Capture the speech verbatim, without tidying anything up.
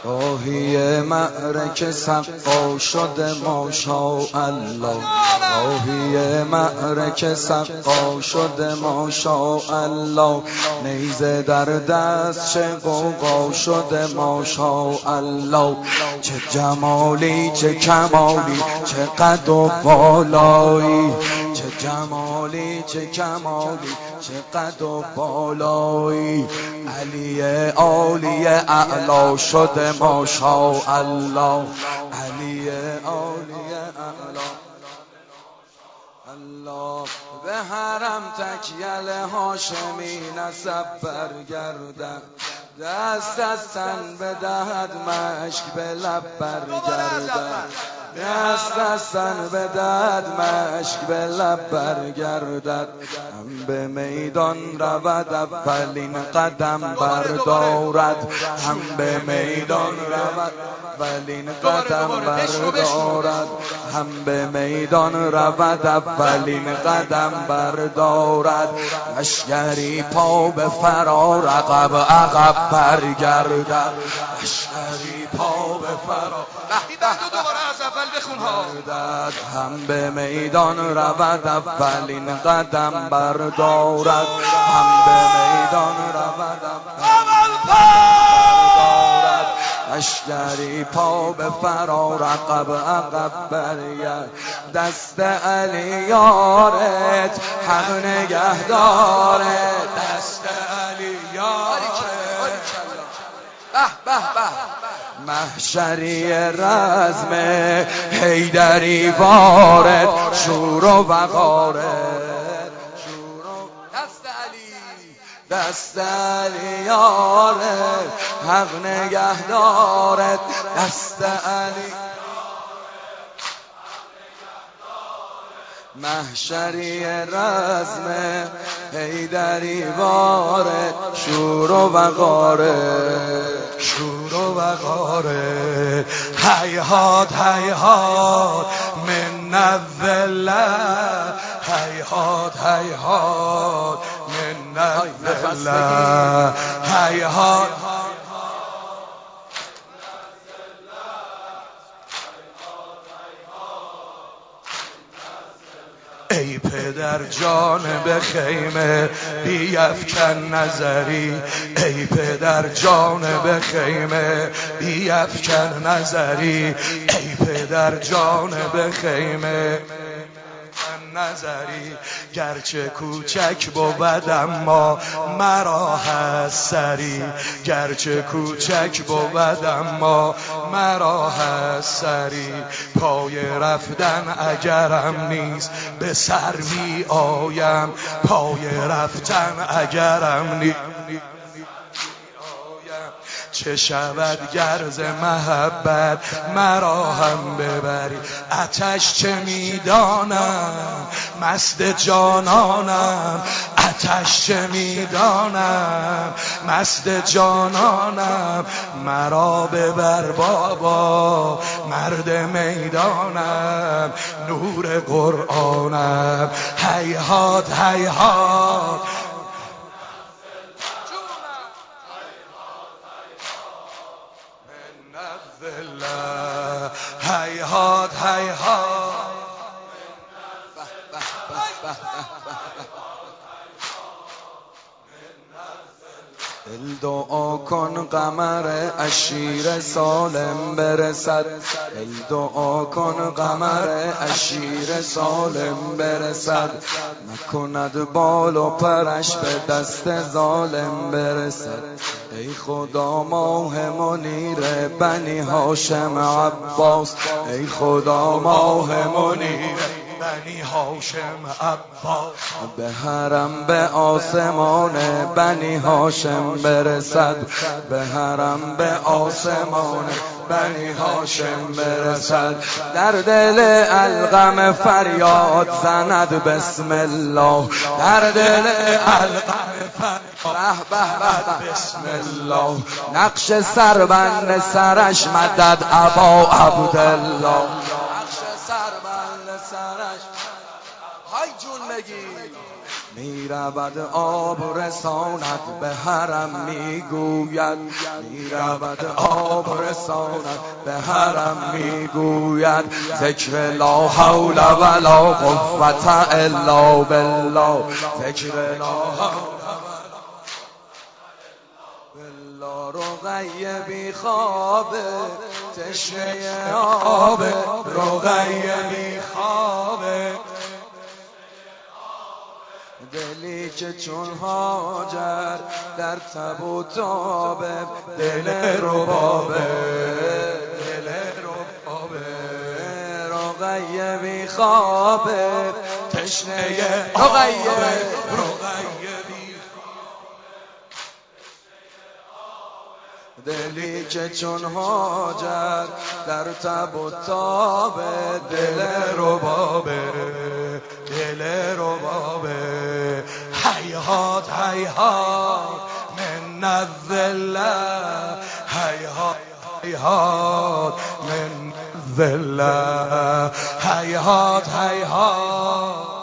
راهی معرکه سقا شده ماشاءالله، راهی معرکه سقا شده ماشاءالله، نیزه در دست چه غوغا شده ماشاءالله. چه جمالی چه کمالی چه قد و بالایی، چه جمالی چه کمالی چه قد و بالایی، علی عالی اعلا شده ماشاءالله، علی عالی اعلا. الله به حرم تکیل هاشمی نسب برگردن، دست از تن بدهد مشک به لب برگردن، دست از تن بدهد مشک به لب برگردد، هم به میدان رود اولین قدم بردارد، هم به میدان رود اولین قدم بردارد، هم به میدان رود اولین قدم بردارد، لشکری پا به فرار عقب عقب برگردد، لشکری پا به فرار بردد، هم به میدان رود اولین قدم بردارد، هم به میدان رود اولین بردارد، لشکری پا به فرار عقب عقب برگرد، دست علی یارت حق نگهدارت، دست علی یارت به به به، محشری رزم حیدری وارد، شور و وقارت، دست علی دست علی یارت حق نگهدارت، دست علی محشری رزم حیدری وارد، شور و وقارت، شور و وقارت، هیهات هیهات من الذله، هیهات هیهات من الذله، هیهات ای پدر جانب خیمه بیفکن نظری، ای پدر جانب خیمه بیفکن نظری، ای پدر جانب خیمه نظری، گرچه کوچک بود اما مرا هست سری، گرچه کوچک بود اما مرا هست سری، پای رفتن اگرم نیست به سر می آیم، پای رفتن اگرم نیست چه شود گرز محبت مرا هم ببری، آتش چه میدانم مست جانانم، آتش چه میدانم مست جانانم، مرا ببر بابا مرد میدانم، نور قرآنم، هیهات هیهات هیهات هیهات. دل دعا کن قمر اشیر سالم برسد، دل دعا کن قمر اشیر سالم برسد، نکند بال و پرش به دست ظالم برسد، ای خدا ماه منیر بنی هاشم عباس، ای خدا ماه منیر بنی هاشم عباس، به حرم به آسمان بنی هاشم برسد، به حرم به آسمان بنی هاشم برسد، در دل القم فریاد زند بسم الله، در دل القم فریاد بسم الله، نقش سربند سرش مدد ابا عبدالله، نقش سربند سرش های جون بگی میرود آب رساند به حرم میگوید میرود آب رساند به حرم میگوید ذکر لا حول ولا قوة الا بالله ذکر لا حول بالله رقیه بی خوابه تشنه آبه رقیه بی خوابه دلی که چون هاجر در تب و تابه دل ربابه دل ربابه رقیه بی خوابه تشنه رقیه رقیه بی دلی که چون هاجر در تب و تابه دل ربابه دل ربابه هیهات هیهات من الذله هیهات هیهات من الذله هیهات هیهات